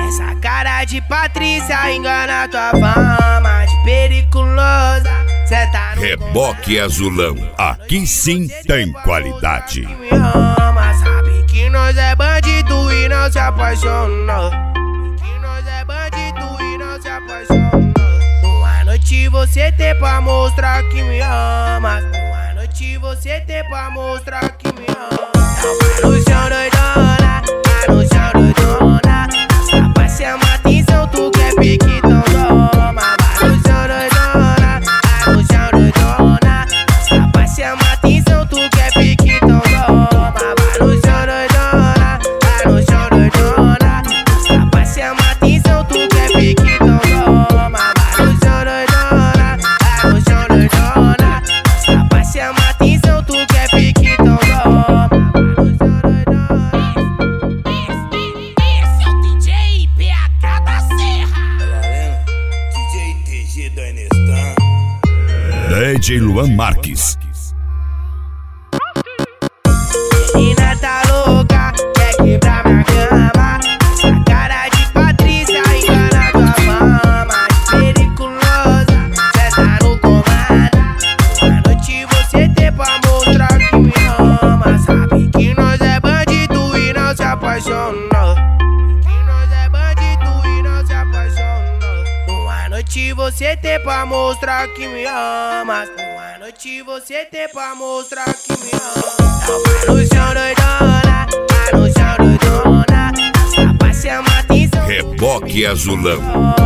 Essa cara de Patrícia engana tua fama de periculosa. Cê tá no Reboque Azulão, aqui sim tem qualidade. que me ama, sabe que nós é bandido e não se apaixona. Que nós é bandido e não se apaixona. Uma noite você tem pra mostrar que me ama. Uma noite você tem pra mostrar que me ama. Tá no chão doidona, tá no chão doidona. Rapaz, chama atenção, tu quer pique, então toma. Vai no chão doidona, tá no chão doidona. Rapaz, chama atenção, tu quer pique, então toma. Vai no chão doidona, tá no chão doidona. Rapaz, chama atenção, tu quer pique, então toma. Vai no chão doidona, tá no chão doidona. Rapaz, chama atenção, tu quer pique, então toma. DJ Luan Marques. Menina tá louca, quer quebrar minha cama. Essa cara de Patrícia engana tua fama de periculosa. Cê tá no comando. Uma noite você tem pra mostrar que me ama. Sabe que nós é bandido e não se apaixona. Que nós é bandido e não se apaixona. Uma noite você tem pra mostrar que me ama. Uma noite você tem pra mostrar que me ama. Tá no chão doidona, tá no chão doidona. Rapaz, chama atenção. Reboque Azulão.